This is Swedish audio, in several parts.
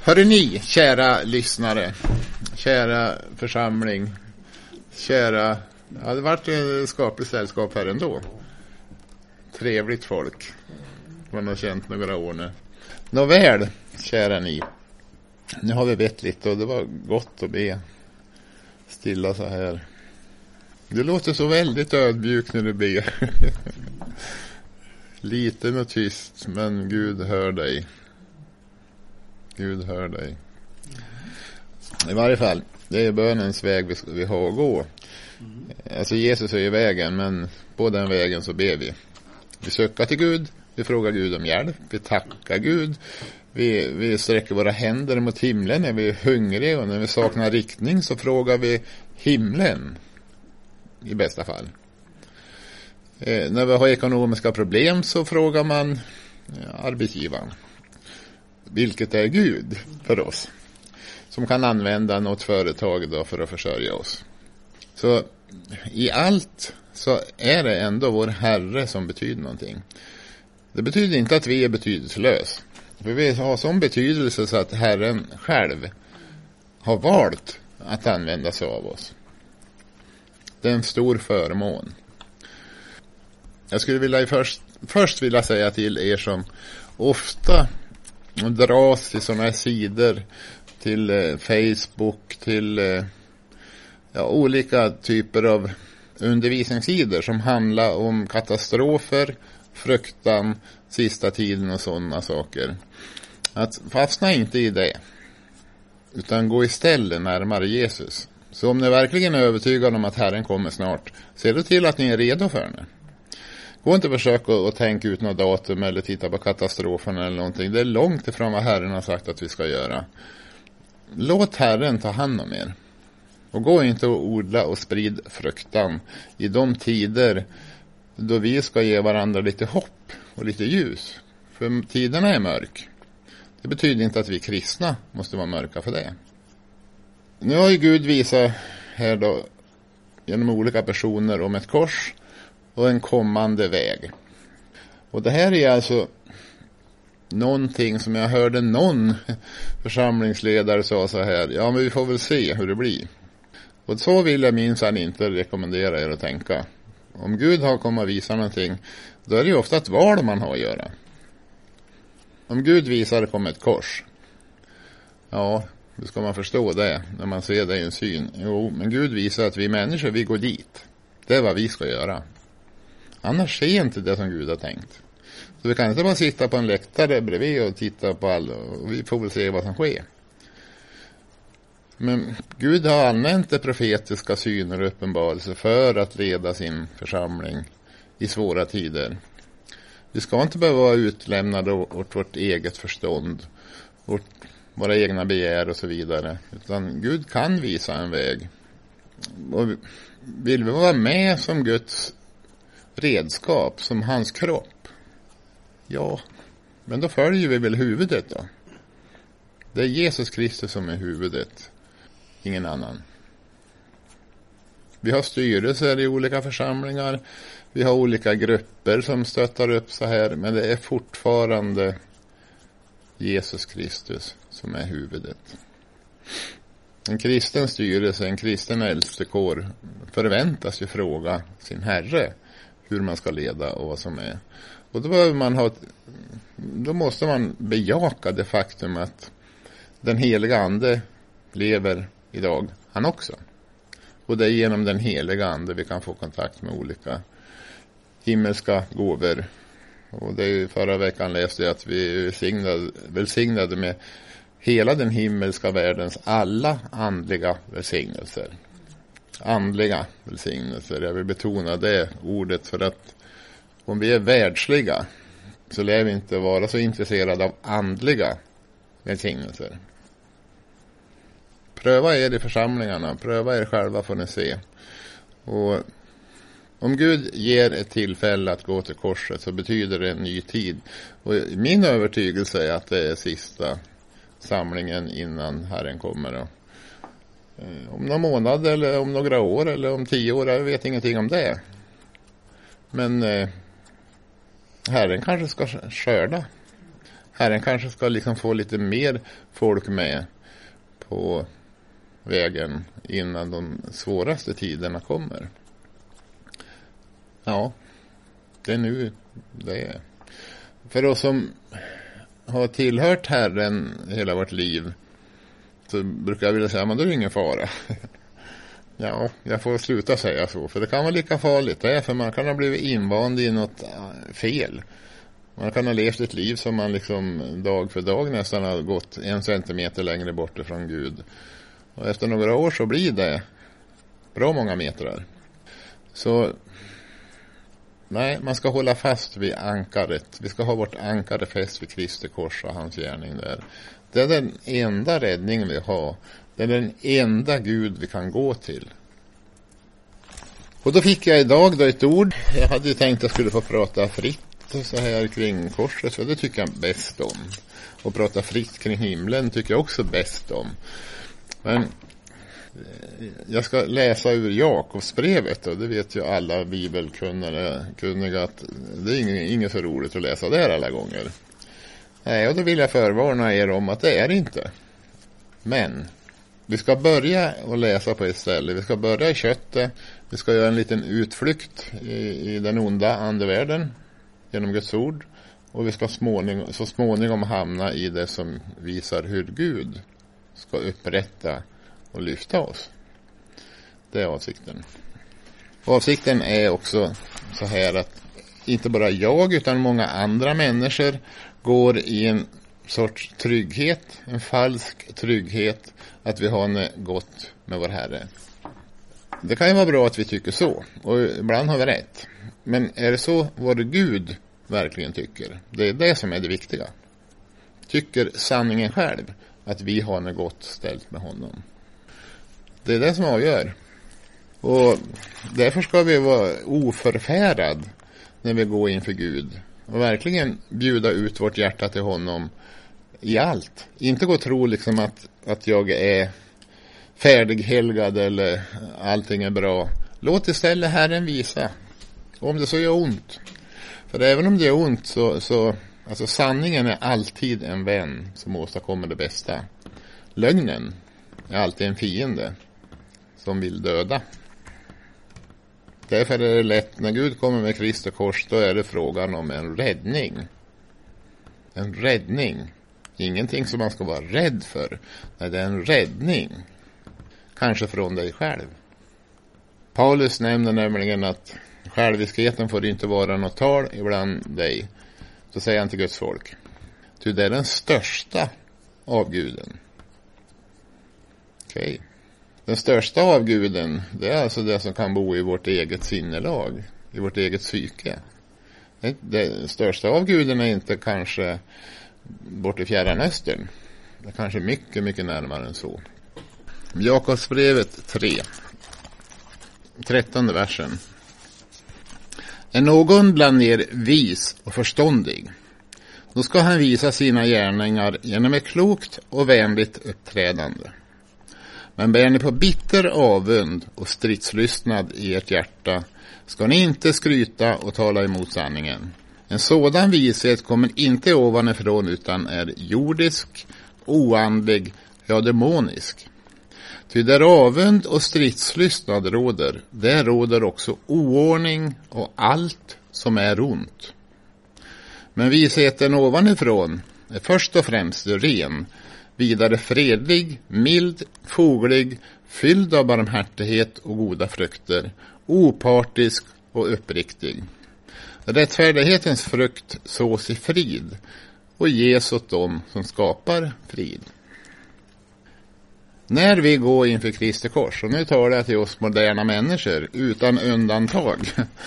Hörde ni, kära lyssnare, kära församling, kära... Ja, det varit ett skapligt sällskap här ändå. Trevligt folk. Man har känt några år nu. Nåväl, kära ni. Nu har vi bett lite och det var gott att be stilla så här. Du låter så väldigt ödmjuk när du ber. Liten och tyst, men Gud hör dig. Gud hör dig. I varje fall, det är bönens väg vi har att gå. Alltså Jesus är ju vägen, men på den vägen så ber vi. Vi söker till Gud, vi frågar Gud om hjälp, vi tackar Gud. Vi sträcker våra händer mot himlen när vi är hungriga, och när vi saknar riktning så frågar vi himlen. I bästa fall. När vi har ekonomiska problem så frågar man arbetsgivaren. Vilket är Gud för oss. Som kan använda något företag då för att försörja oss. Så i allt så är det ändå vår Herre som betyder någonting. Det betyder inte att vi är betydelselös. För vi har sån betydelse så att Herren själv har valt att använda sig av oss. Det är en stor förmån. Jag skulle vilja först vilja säga till er som ofta dras till sådana här sidor, till Facebook, till olika typer av undervisningssidor som handlar om katastrofer, fruktan, sista tiden och sådana saker. Att fastna inte i det, utan gå istället närmare Jesus. Så om ni verkligen är övertygade om att Herren kommer snart, se då till att ni är redo för det. Gå inte försöka att tänka ut något datum eller titta på katastrofen eller någonting. Det är långt ifrån vad Herren har sagt att vi ska göra. Låt Herren ta hand om er. Och gå inte och odla och sprid fruktan i de tider då vi ska ge varandra lite hopp och lite ljus. För tiderna är mörk. Det betyder inte att vi kristna måste vara mörka för det. Nu har ju Gud visat här då genom olika personer om ett kors och en kommande väg. Och det här är alltså någonting som jag hörde någon församlingsledare sa så här. Ja, men vi får väl se hur det blir. Och så vill jag minsann inte rekommendera er att tänka. Om Gud har kommit att visa någonting, då är det ju ofta ett val man har att göra. Om Gud visar det kommer ett kors. Ja, hur ska man förstå det när man ser det i en syn? Jo, men Gud visar att vi människor, vi går dit. Det är vad vi ska göra. Annars ser inte det som Gud har tänkt. Så vi kan inte bara sitta på en läktare bredvid och titta på allt. Och vi får väl se vad som sker. Men Gud har använt det profetiska syner och uppenbarelse för att leda sin församling i svåra tider. Vi ska inte behöva vara utlämnade åt vårt eget förstånd, våra egna begär och så vidare. Utan Gud kan visa en väg. Och vill vi vara med som Guds redskap, som hans kropp? Ja, men då följer vi väl huvudet då. Det är Jesus Kristus som är huvudet. Ingen annan. Vi har styrelser i olika församlingar. Vi har olika grupper som stöttar upp så här. Men det är fortfarande Jesus Kristus som är huvudet. En kristen styrelse, en kristen äldstekår förväntas ju fråga sin Herre hur man ska leda och vad som är. Och då måste man bejaka det faktum att den heliga ande lever idag, han också. Och det är genom den heliga ande vi kan få kontakt med olika himmelska gåvor. Och det är ju förra veckan läste jag att vi är välsignade med hela den himmelska världens alla andliga välsignelser. Andliga välsignelser. Jag vill betona det ordet, för att om vi är världsliga så lär vi inte vara så intresserade av andliga välsignelser. Pröva er i församlingarna. Pröva er själva får ni se. Och om Gud ger ett tillfälle att gå till korset så betyder det en ny tid. Och min övertygelse är att det är sista samlingen innan Herren kommer då. Om någon månad eller om några år eller om 10 år, jag vet ingenting om det. Men Herren kanske ska skörda Herren kanske ska liksom få lite mer folk med på vägen innan de svåraste tiderna kommer. Ja, det är nu det är. För oss som har tillhört Herren hela vårt liv, så brukar jag vilja säga, men då är det ingen fara. Ja, jag får sluta säga så, för det kan vara lika farligt. Det är för man kan ha blivit invand i något fel. Man kan ha levt ett liv som man liksom dag för dag nästan har gått 1 centimeter längre bort ifrån Gud. Och efter några år så blir det bra många metrar. Så nej, man ska hålla fast vid ankaret. Vi ska ha vårt ankare fäst vid Kristi kors och hans gärning där. Det är den enda räddning vi har. Det är den enda Gud vi kan gå till. Och då fick jag idag då ett ord. Jag hade ju tänkt att jag skulle få prata fritt så här kring korset, för det tycker jag bäst om. Och prata fritt kring himlen tycker jag också bäst om. Men jag ska läsa ur Jakobsbrevet, och det vet ju alla bibelkunniga att det är inget så roligt att läsa där alla gånger. Nej, och då vill jag förvarna er om att det är inte. Men vi ska börja och läsa på ett ställe. Vi ska börja i köttet. Vi ska göra en liten utflykt i den onda andevärlden genom Guds ord. Och vi ska så småningom hamna i det som visar hur Gud ska upprätta och lyfta oss. Det är avsikten. Avsikten är också så här att inte bara jag utan många andra människor går i en sorts trygghet, en falsk trygghet att vi har det gott med vår Herre. Det kan ju vara bra att vi tycker så, och ibland har vi rätt. Men är det så vår Gud verkligen tycker? Det är det som är det viktiga. Tycker sanningen själv att vi har det gott ställt med honom? Det är det som avgör. Och därför ska vi vara oförfärad när vi går inför Gud. Och verkligen bjuda ut vårt hjärta till honom i allt. Inte gå och tro liksom att jag är färdighelgad eller allting är bra. Låt istället Herren visa. Om det så gör ont. För även om det gör ont så alltså sanningen är alltid en vän som åstadkommer det bästa. Lögnen är alltid en fiende som vill döda. Därför är det lätt, när Gud kommer med Kristi kors, då är det frågan om en räddning. En räddning. Ingenting som man ska vara rädd för. Nej, det är en räddning. Kanske från dig själv. Paulus nämner nämligen att själviskheten får inte vara något tal ibland dig. Så säger han till Guds folk. Ty det är den största avguden. Okej. Den största avguden, det är alltså det som kan bo i vårt eget sinnelag, i vårt eget psyke. Den största avguden är inte kanske bort i Fjärran Östern. Det är kanske mycket, mycket närmare än så. Jakobsbrevet 3. 13:e versen. Är någon bland er vis och förståndig, då ska han visa sina gärningar genom ett klokt och vänligt uppträdande. Men bär ni på bitter avund och stridslystnad i ert hjärta, ska ni inte skryta och tala emot sanningen. En sådan vishet kommer inte ovanifrån utan är jordisk, oandlig, ja demonisk. Ty där avund och stridslystnad råder, där råder också oordning och allt som är ont. Men visheten ovanifrån är först och främst ren, vidare fredlig, mild, foglig, fylld av barmhärtighet och goda frukter, opartisk och uppriktig. Rättfärdighetens frukt sås i frid och ges åt dem som skapar frid. När vi går inför Kristi kors, och nu talar jag till oss moderna människor utan undantag.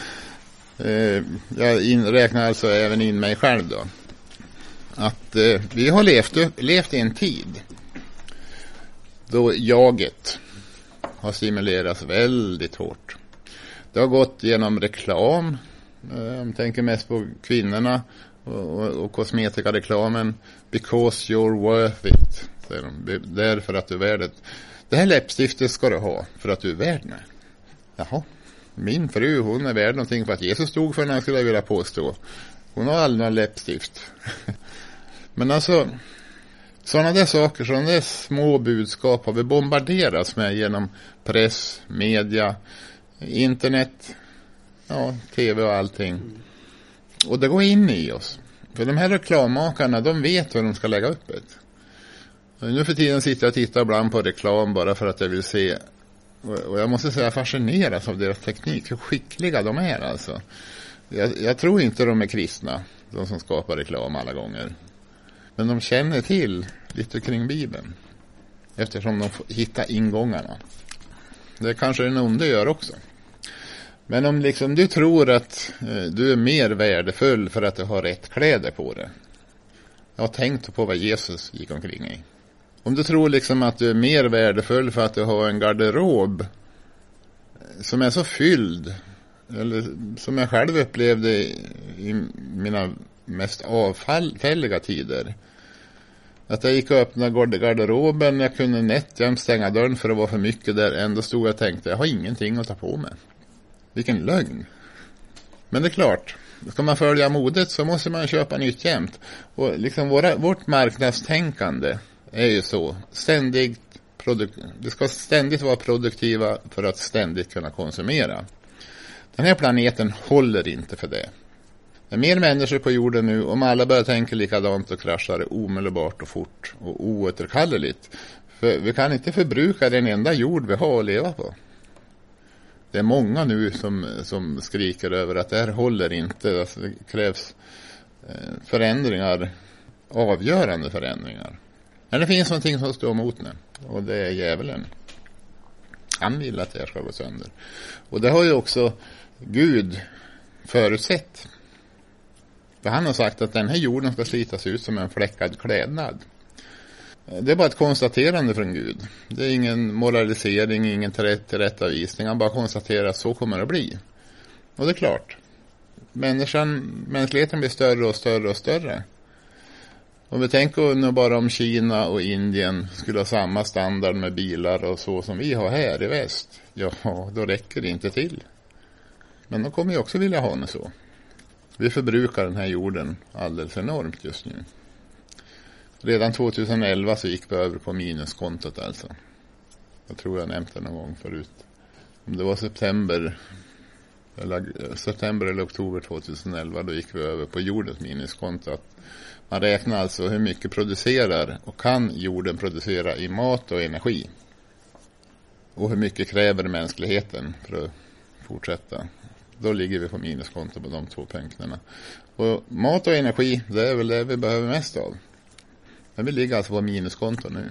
Jag räknar alltså även in mig själv då. Att vi har levt i en tid då jaget har stimulerats väldigt hårt. Det har gått genom reklam. Jag tänker mest på kvinnorna och kosmetikareklamen. Because you're worth it. Därför att du är värd det. Det här läppstiftet ska du ha för att du är värd det. Jaha. Min fru, hon är värd någonting för att Jesus stod för när, skulle jag vilja påstå. Hon har aldrig någon läppstift. Men alltså, sådana där saker, sådana där små budskap har vi bombarderats med genom press, media, internet, ja, tv och allting. Och det går in i oss. För de här reklammakarna, de vet hur de ska lägga upp det. Och nu för tiden sitter jag och tittar ibland på reklam bara för att jag vill se. Och jag måste säga, jag fascineras av deras teknik. Hur skickliga de är alltså. Jag tror inte de är kristna, de som skapar reklam alla gånger. Men de känner till lite kring Bibeln. Eftersom de hittar ingångarna. Det kanske den onde gör också. Men om liksom du tror att du är mer värdefull för att du har rätt kläder på dig. Jag har tänkt på vad Jesus gick omkring i. Om du tror liksom att du är mer värdefull för att du har en garderob som är så fylld, eller som jag själv upplevde i mina mest avfälliga tider, att jag gick och öppnade garderoben, jag kunde nätt jämt stänga dörren för det var för mycket där, ändå stod jag och tänkte, jag har ingenting att ta på mig. Vilken lögn. Men det är klart, ska man följa modet så måste man köpa nytt jämt. Och liksom vårt marknadstänkande är ju så. Det ska ständigt vara produktiva för att ständigt kunna konsumera. Den här planeten håller inte för det. Det är mer människor på jorden nu. Om alla börjar tänka likadant och kraschar det omedelbart och fort och oåterkalleligt. För vi kan inte förbruka den enda jord vi har att leva på. Det är många nu som skriker över att det här håller inte. Alltså det krävs förändringar, avgörande förändringar. Men det finns någonting som står emot nu. Och det är djävulen. Han vill att det här ska gå sönder. Och det har ju också Gud förutsett. För han har sagt att den här jorden ska slitas ut som en fläckad klädnad. Det är bara ett konstaterande från Gud. Det är ingen moralisering, ingen tillrättavisning. Han bara konstaterar att så kommer det att bli. Och det är klart. Mänskligheten blir större och större och större. Om vi tänker nu bara om Kina och Indien skulle ha samma standard med bilar och så som vi har här i väst. Ja, då räcker det inte till. Men de kommer ju också vilja ha det så. Vi förbrukar den här jorden alldeles enormt just nu. Redan 2011 så gick vi över på minuskontot alltså. Jag tror jag nämnt det någon gång förut. Om det var september eller oktober 2011 då gick vi över på jordens minuskonto. Man räknar alltså hur mycket producerar och kan jorden producera i mat och energi. Och hur mycket kräver mänskligheten för att fortsätta. Då ligger vi på minuskonto på de två punkterna. Och mat och energi, det är väl det vi behöver mest av. Men vi ligger alltså på minuskonto nu.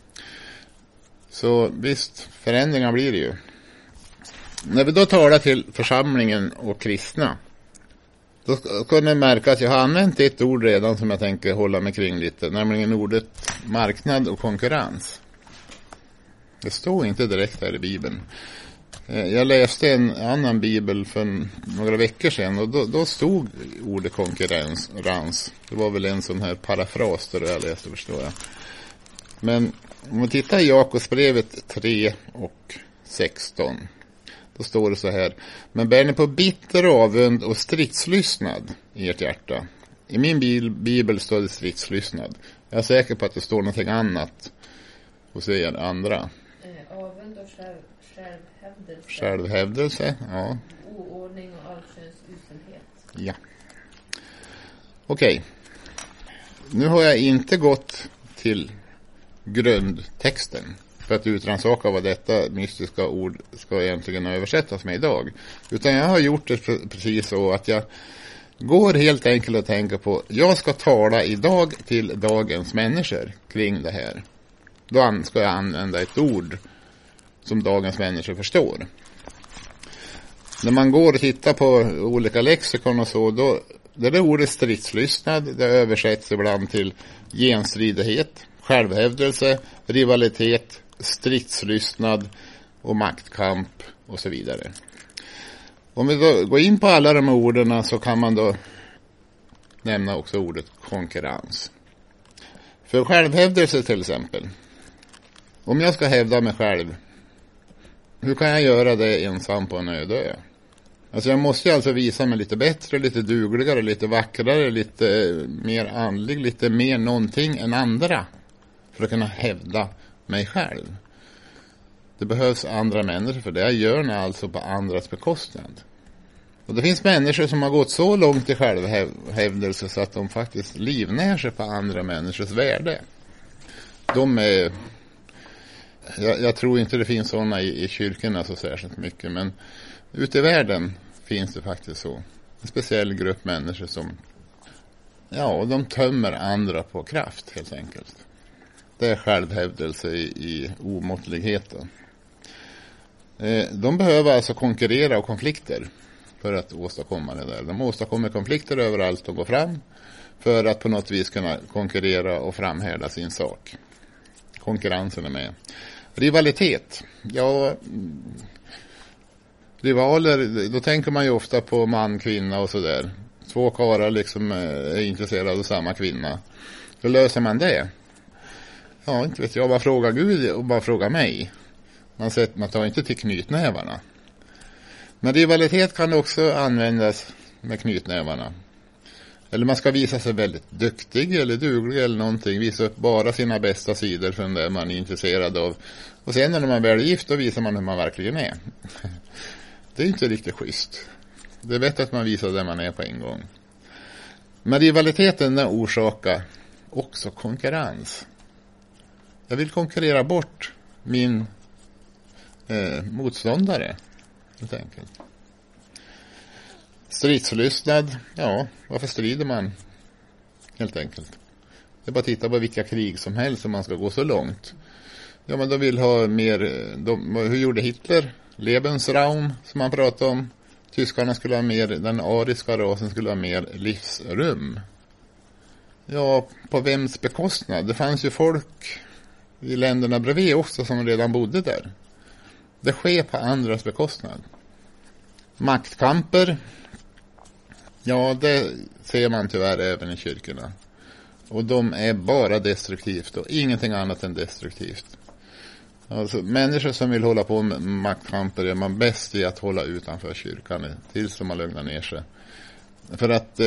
Så visst, förändringar blir det ju. När vi då talar till församlingen och kristna, då kan ni märka att jag har använt ett ord redan som jag tänker hålla mig kring lite. Nämligen ordet marknad och konkurrens. Det står inte direkt här i Bibeln. Jag läste en annan bibel för några veckor sedan och då stod ordet konkurrens. Det var väl en sån här parafras där jag läste, förstår jag. Men om man tittar i Jakobsbrevet 3 och 16, då står det så här: men bär ni på bitter avund och stridslystnad i ert hjärta. I min bibel står det stridslystnad. Jag är säker på att det står någonting annat hos er andra. Avund och självhävdelse, ja. Oordning och allsköns uselhet. Ja. Okej. Nu har jag inte gått till grundtexten för att utrannsaka vad detta mystiska ord ska egentligen översättas med idag. Utan jag har gjort det precis så att jag går helt enkelt och tänker på, jag ska tala idag till dagens människor kring det här. Då ska jag använda ett ord som dagens människor förstår. När man går och tittar på olika lexikon och så, då det ordet stridslystnad, det översätts ibland till genstridighet, självhävdelse, rivalitet, stridslystnad och maktkamp och så vidare. Om vi då går in på alla de orden så kan man då nämna också ordet konkurrens. För självhävdelse till exempel. Om jag ska hävda mig själv, hur kan jag göra det ensam på en öde ö? Alltså jag måste ju alltså visa mig lite bättre, lite dugligare, lite vackrare, lite mer andlig, lite mer någonting än andra för att kunna hävda mig själv. Det behövs andra människor för det. Jag gör det alltså på andras bekostnad. Och det finns människor som har gått så långt i självhävdelse så att de faktiskt livnär sig på andra människors värde. De är... Jag tror inte det finns sådana i kyrkorna så särskilt mycket, men ute i världen finns det faktiskt så. En speciell grupp människor som, ja, de tömmer andra på kraft helt enkelt. Det är självhävdelse i omåttligheten. De behöver alltså konkurrera och konflikter för att åstadkomma det där. De åstadkommer konflikter överallt och går fram för att på något vis kunna konkurrera och framhärda sin sak. Konkurrensen är med. Rivalitet. Ja, rivaler, då tänker man ju ofta på man, kvinna och sådär. Två karlar liksom är intresserade av samma kvinna. Hur löser man det? Ja, inte vet jag. Bara fråga Gud och bara fråga mig. Man tar inte till knytnävarna. Men rivalitet kan också användas med knytnävarna. Eller man ska visa sig väldigt duktig eller duglig eller någonting. Visa upp bara sina bästa sidor från det man är intresserad av. Och sen när man väl är gift då visar man hur man verkligen är. Det är inte riktigt schysst. Det är bättre att man visar där man är på en gång. Men rivaliteten orsakar också konkurrens. Jag vill konkurrera bort min motståndare helt enkelt. Stridslystnad, ja, varför strider man helt enkelt? Det är bara att titta på vilka krig som helst om man ska gå så långt. Ja, men de vill ha mer, hur gjorde Hitler? Lebensraum som man pratade om. Tyskarna skulle ha mer, den ariska rasen skulle ha mer livsrum. Ja, på vems bekostnad? Det fanns ju folk i länderna bredvid också som redan bodde där. Det sker på andras bekostnad. Maktkamper. Ja, det ser man tyvärr även i kyrkorna. Och de är bara destruktivt och ingenting annat än destruktivt. Alltså, människor som vill hålla på med maktkamper är man bäst i att hålla utanför kyrkan tills de har lugnat ner sig. För att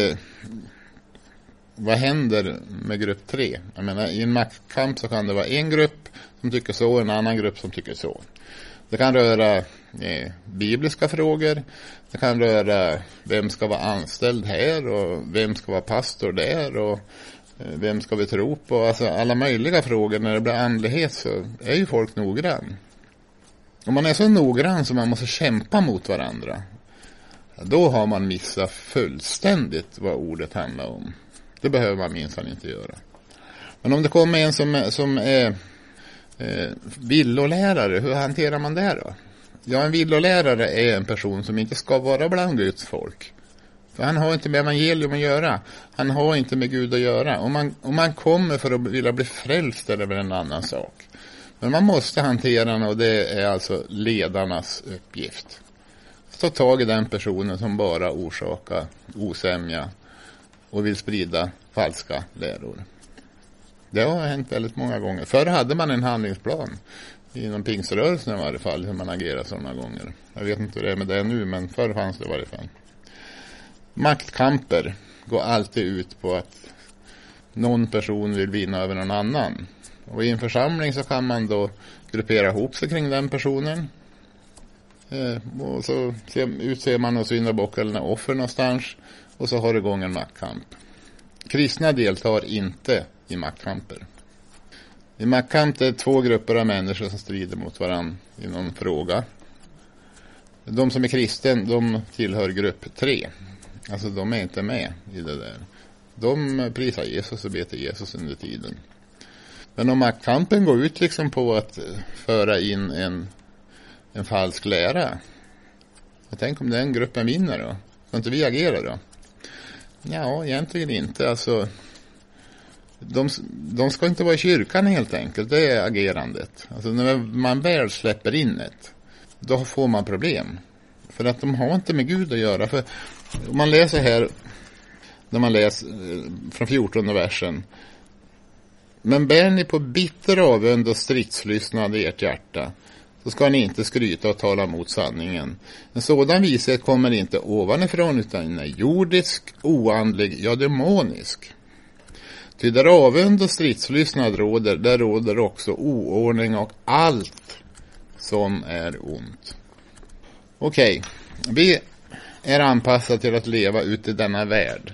vad händer med grupp 3? Jag menar, i en maktkamp så kan det vara en grupp som tycker så och en annan grupp som tycker så. Det kan röra bibliska frågor. Det kan röra vem ska vara anställd här och vem ska vara pastor där och vem ska vi tro på. Alltså alla möjliga frågor. När det blir andlighet så är ju folk noggrann. Om man är så noggrann så man måste kämpa mot varandra, då har man missat fullständigt vad ordet handlar om. Det behöver man minsann inte göra. Men om det kommer en som är villolärare, hur hanterar man det då? Ja, en villolärare är en person som inte ska vara bland Guds folk. För han har inte med evangelium att göra. Han har inte med Gud att göra. Om man kommer för att vilja bli frälst eller en annan sak. Men man måste hantera den, och det är alltså ledarnas uppgift. Ta tag i den personen som bara orsakar osämja och vill sprida falska läror. Det har hänt väldigt många gånger. Förr hade man en handlingsplan inom pingströrelsen i varje fall, hur man agerar sådana gånger. Jag vet inte hur det är med det nu, men förr fanns det i varje fall. Maktkamper går alltid ut på att någon person vill vinna över någon annan. Och i en församling så kan man då gruppera ihop sig kring den personen. Och så utser man och syndabock eller offer någonstans. Och så har det igång en maktkamp. Kristna deltar inte i maktkamper. I maktkamp är det 2 grupper av människor som strider mot varandra i någon fråga. De som är kristen, de tillhör grupp 3. Alltså de är inte med i det där. De prisar Jesus och ber till Jesus under tiden. Men om maktkampen går ut liksom på att föra in en falsk lära. Jag tänker om den gruppen vinner då. Ska inte vi agera då? Ja, egentligen inte. Alltså, de ska inte vara i kyrkan helt enkelt. Det är agerandet. Alltså när man väl släpper in ett, då får man problem. För att de har inte med Gud att göra. För om man läser här, när man läser från 14 versen. Men bär ni på bitter avund och stridslystnad i ert hjärta, så ska ni inte skryta och tala mot sanningen. En sådan vishet kommer inte ovanifrån utan är jordisk, oandlig, ja demonisk. Ty där avund och stridslystnad råder, där råder också oordning och allt som är ont. Okej, vi är anpassade till att leva ute i denna värld.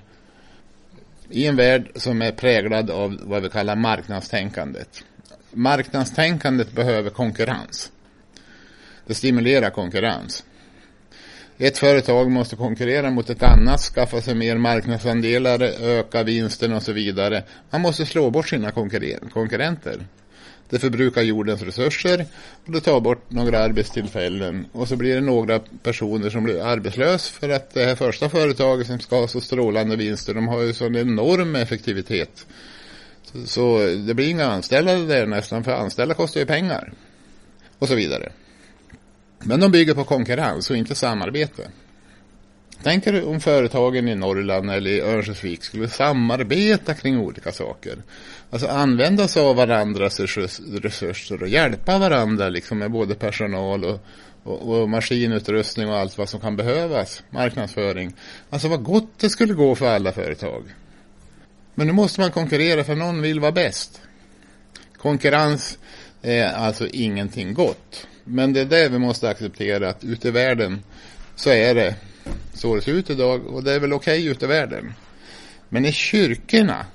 I en värld som är präglad av vad vi kallar marknadstänkandet. Marknadstänkandet behöver konkurrens. Det stimulerar konkurrens. Ett företag måste konkurrera mot ett annat, skaffa sig mer marknadsandelar, öka vinsten och så vidare. Man måste slå bort sina konkurrenter. Det förbrukar jordens resurser och det tar bort några arbetstillfällen. Och så blir det några personer som blir arbetslös för att det här första företaget som ska ha så strålande vinster, de har ju sån enorm effektivitet. Så det blir inga anställda där nästan, för anställda kostar ju pengar. Och så vidare. Men de bygger på konkurrens och inte samarbete. Tänk er om företagen i Norrland eller i Örnsköldsvik skulle samarbeta kring olika saker. Alltså använda sig av varandras resurser och hjälpa varandra liksom med både personal och maskinutrustning och allt vad som kan behövas. Marknadsföring. Alltså vad gott det skulle gå för alla företag. Men nu måste man konkurrera för någon vill vara bäst. Konkurrens är alltså ingenting gott. Men det är det vi måste acceptera, att ute i världen så är det så det ser ut idag, och det är väl okej ute i världen. Men i kyrkorna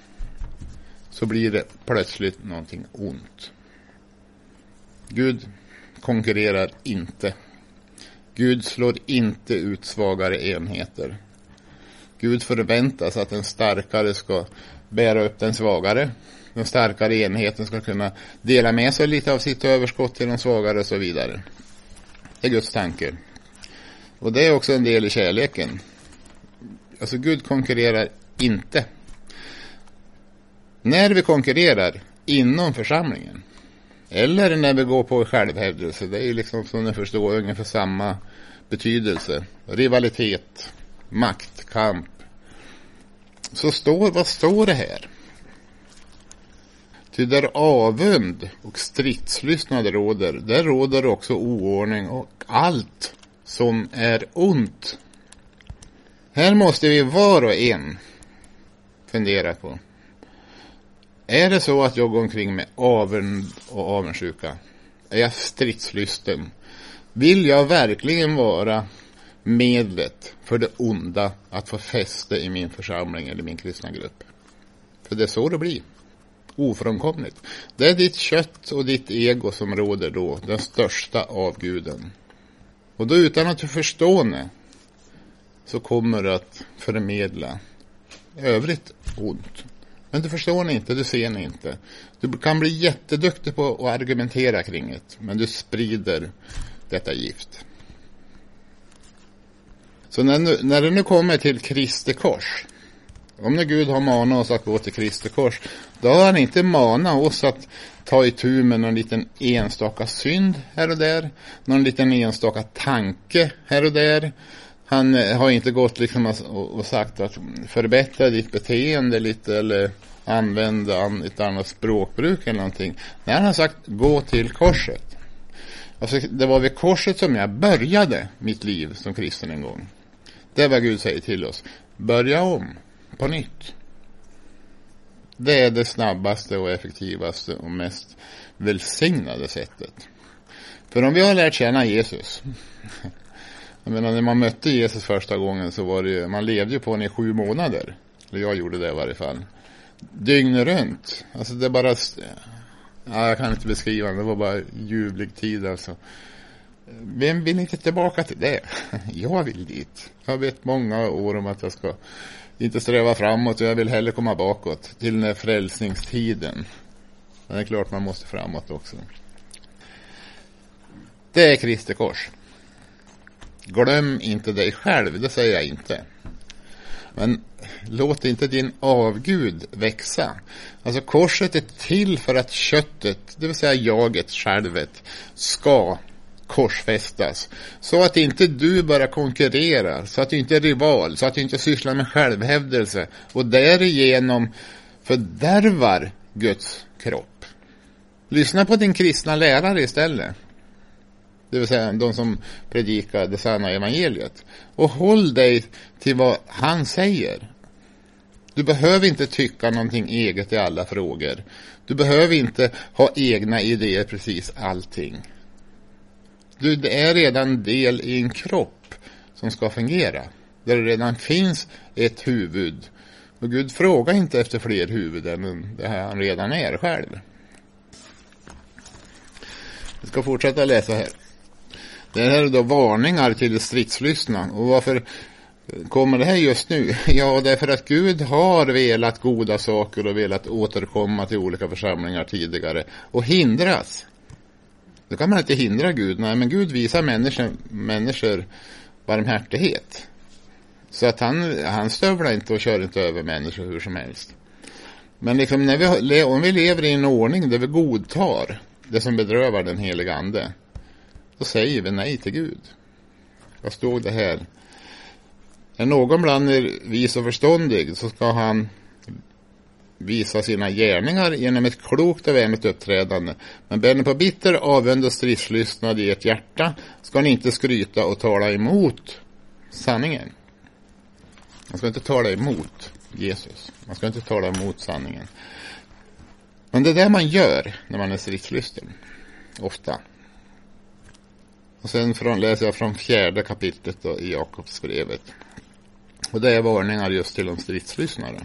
så blir det plötsligt någonting ont. Gud konkurrerar inte. Gud slår inte ut svagare enheter. Gud förväntas att den starkare ska bära upp den svagare. Den starkare enheten ska kunna dela med sig lite av sitt överskott till de svagare och så vidare. Det är Guds tanke. Och det är också en del i kärleken. Alltså Gud konkurrerar inte. När vi konkurrerar inom församlingen eller när vi går på självhävdelse, det är ju liksom som ni förstår ungefär samma betydelse. Rivalitet, makt, kamp. Så vad står det här? Ty där avund och stridslystnad råder, där råder också oordning och allt som är ont. Här måste vi var och en fundera på. Är det så att jag går omkring med avund och avundsjuka? Är jag stridslysten? Vill jag verkligen vara medlet för det onda att få fäste i min församling eller min kristna grupp? För det är så det blir. Ofrånkomligt. Det är ditt kött och ditt ego som råder då, den största avguden. Och då utan att du förstår det så kommer du att förmedla övrigt ont. Men du förstår det inte, du ser det inte. Du kan bli jätteduktig på att argumentera kring det, men du sprider detta gift. Så när det nu kommer till Kristi kors, om nu Gud har manat oss att gå till Kristi kors, då har han inte manat oss att ta itu med någon liten enstaka synd här och där, någon liten enstaka tanke här och där. Han har inte gått liksom och sagt att förbättra ditt beteende lite eller använda ett annat språkbruk eller någonting. Nej, han har sagt gå till korset. Alltså, det var vid korset som jag började mitt liv som kristen en gång. Det är vad Gud säger till oss. Börja om på nytt. Det är det snabbaste och effektivaste och mest välsignade sättet. För om vi har lärt känna Jesus, jag menar när man mötte Jesus första gången så var det ju, man levde ju på honom i 7 månader. Eller jag gjorde det i varje fall. Dygn runt. Alltså det är bara, ja, jag kan inte beskriva det, var bara ljuvlig tid alltså. Vem vill inte tillbaka till det? Jag vill dit. Jag vet många år om att jag ska inte sträva framåt, och jag vill heller komma bakåt till den här frälsningstiden. Men det är klart man måste framåt också. Det är Kristi kors. Glöm inte dig själv, det säger jag inte. Men låt inte din avgud växa. Alltså korset är till för att köttet, det vill säga jaget, självet, ska korsfästas. Så att inte du bara konkurrerar, så att du inte är rival, så att du inte sysslar med självhävdelse och därigenom fördärvar Guds kropp. Lyssna på din kristna lärare istället. Det vill säga de som predikar det sanna evangeliet. Och håll dig till vad han säger. Du behöver inte tycka någonting eget i alla frågor. Du behöver inte ha egna idéer precis allting. Det är redan del i en kropp som ska fungera. Där det redan finns ett huvud. Och Gud frågar inte efter fler huvuden än det här han redan är själv. Vi ska fortsätta läsa här. Det här är då varningar till stridslystna. Och varför kommer det här just nu? Ja, därför att Gud har velat goda saker och velat återkomma till olika församlingar tidigare. Och hindras. Då kan man inte hindra Gud. Nej, men Gud visar människor barmhärtighet. Så att han stövlar inte och kör inte över människor hur som helst. Men liksom om vi lever i en ordning där vi godtar det som bedrövar den heliga ande, då säger vi nej till Gud. Vad stod det här? Är någon bland er vis och förståndig, så ska han visa sina gärningar genom ett klokt och vänligt uppträdande. Men bär ni på bitter avund och stridslystnad i ert hjärta, ska ni inte skryta och tala emot sanningen. Man ska inte tala emot Jesus. Man ska inte tala emot sanningen. Men det är det man gör när man är stridslysten. Ofta. Och sen läser jag från 4:e kapitlet då, i Jakobsbrevet. Och det är varningar just till de stridslystnare.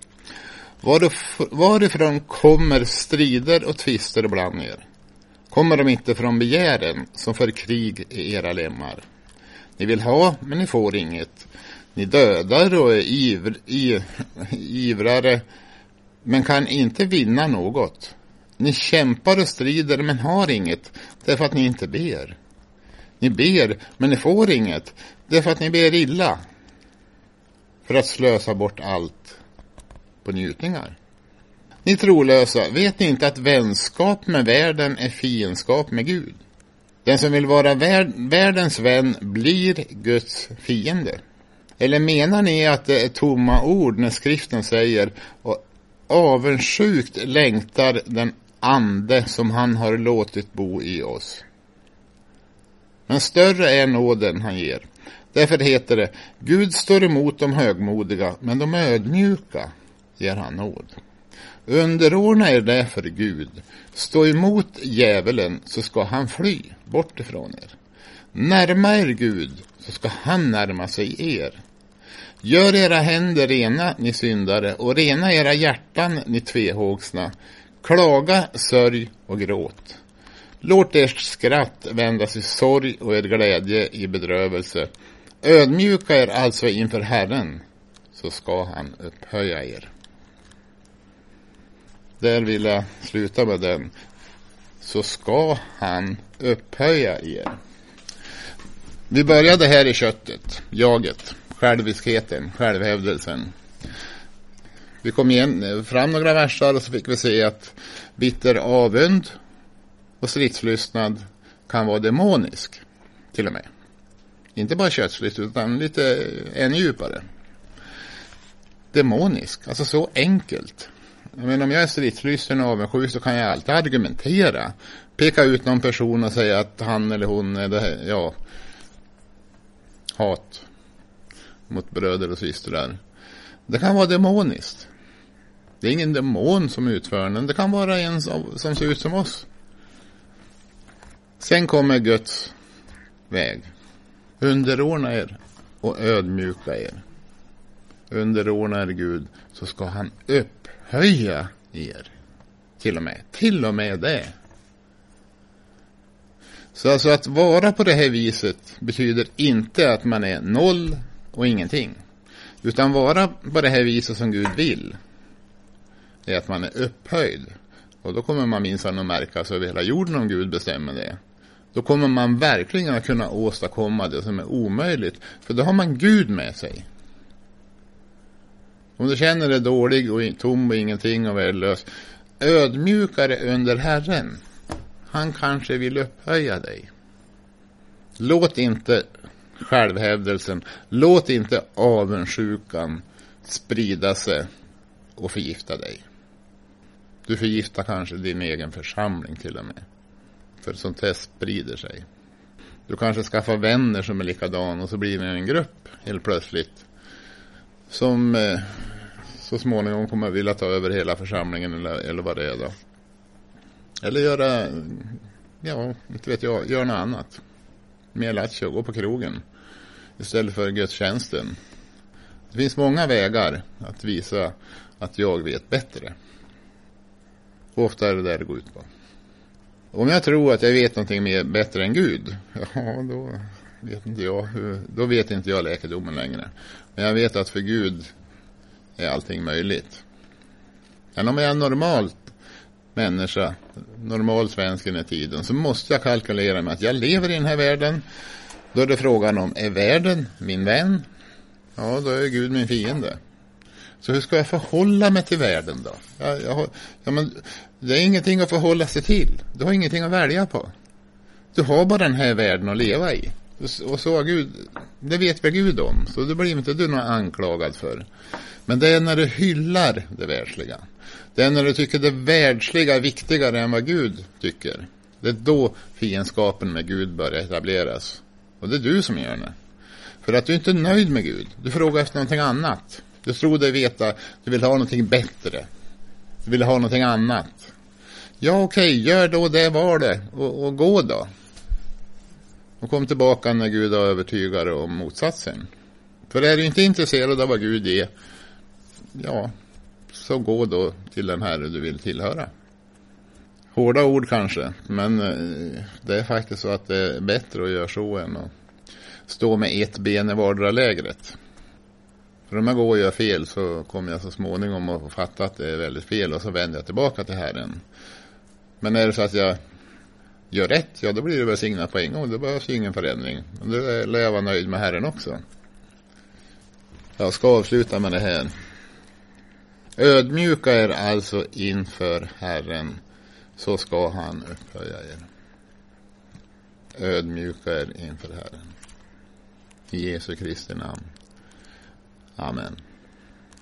Varifrån kommer strider och tvister bland er? Kommer de inte från begären som för krig i era lemmar? Ni vill ha, men ni får inget. Ni dödar och är ivrare, men kan inte vinna något. Ni kämpar och strider, men har inget, därför att ni inte ber. Ni ber, men ni får inget, därför att ni ber illa. För att slösa bort allt på njutningar. Ni trolösa, vet ni inte att vänskap med världen är fiendskap med Gud? Den som vill vara världens vän blir Guds fiende. Eller menar ni att det är tomma ord när skriften säger och avundsjukt längtar den ande som han har låtit bo i oss? Men större är nåden han ger. Därför heter det, Gud står emot de högmodiga, men de ödmjuka ger han nåd. Underordna er därför Gud. Stå emot djävulen, så ska han fly bort ifrån er. Närma er Gud, så ska han närma sig er. Gör era händer rena, ni syndare, och rena era hjärtan, ni tvehågsna. Klaga, sörj och gråt. Låt ert skratt vändas i sorg och er glädje i bedrövelse. Ödmjuka er alltså inför Herren, så ska han upphöja er. Där vill jag sluta med den. Så ska han upphöja er. Vi började här i köttet, jaget, själviskheten, självhävdelsen. Vi kom igen fram några versar och så fick vi se att bitter avund och stridslystnad kan vara demonisk till och med. Inte bara kötsligt utan lite ännu djupare. Demonisk, alltså så enkelt. Men om jag är stridslysten och avundsjuk så kan jag alltid argumentera. Peka ut någon person och säga att han eller hon är det, ja, hat mot bröder och systrar. Det kan vara demoniskt. Det är ingen demon som utför den. Det kan vara en som ser ut som oss. Sen kommer Guds väg. Underordna er och ödmjuka er. Underordna er Gud, så ska han upphöja er. Till och med det. Så alltså att vara på det här viset betyder inte att man är noll och ingenting. Utan vara på det här viset som Gud vill. Det är att man är upphöjd. Och då kommer man minsann att märka så över hela jorden om Gud bestämmer det. Då kommer man verkligen att kunna åstadkomma det som är omöjligt. För då har man Gud med sig. Om du känner dig dålig och tom och ingenting och värdelös, ödmjukare under Herren. Han kanske vill upphöja dig. Låt inte självhävdelsen, låt inte avundsjukan sprida sig och förgifta dig. Du förgiftar kanske din egen församling till och med. För sånt här sprider sig. Du kanske skaffar vänner som är likadana och så blir det en grupp helt plötsligt. Som så småningom kommer att vilja ta över hela församlingen eller vad det är då. Eller göra, inte vet jag, göra något annat. Mer lattjo, gå på krogen istället för gudstjänsten. Det finns många vägar att visa att jag vet bättre. Och ofta är det där det går ut på. Om jag tror att jag vet någonting mer bättre än Gud, då vet inte jag läkedomen längre. Men jag vet att för Gud är allting möjligt. Men om jag är en normalt människa, normal svensk i den här tiden, så måste jag kalkylera med att jag lever i den här världen. Då är det frågan om, är världen min vän? Ja, då är Gud min fiende. Så hur ska jag förhålla mig till världen då? Men det är ingenting att förhålla sig till. Du har ingenting att välja på. Du har bara den här världen att leva i. Och så har Gud, det vet väl Gud om. Så det blir inte du någon anklagad för. Men det är när du hyllar det världsliga. Det är när du tycker det världsliga är viktigare än vad Gud tycker. Det är då fiendskapen med Gud börjar etableras. Och det är du som gör det. För att du inte är nöjd med Gud. Du frågar efter någonting annat. Du tror dig veta, du vill ha någonting bättre. Du vill ha någonting annat. Ja, okej, gör då det var det. Och gå då. Och kom tillbaka när Gud har övertygat om motsatsen. För är du inte intresserad av vad Gud är, så gå då till den här du vill tillhöra. Hårda ord kanske, men det är faktiskt så att det är bättre att göra så än att stå med ett ben i vardera lägret. För om jag går och gör fel så kommer jag så småningom att fatta att det är väldigt fel och så vänder jag tillbaka till Herren. Men är det så att jag gör rätt, då blir det välsignat på en gång. Det behövs ingen förändring. Och det lär jag vara nöjd med Herren också. Jag ska avsluta med det här. Ödmjuka er alltså inför Herren, så ska han upphöja er. Ödmjuka er inför Herren. I Jesu Kristi namn. Amen.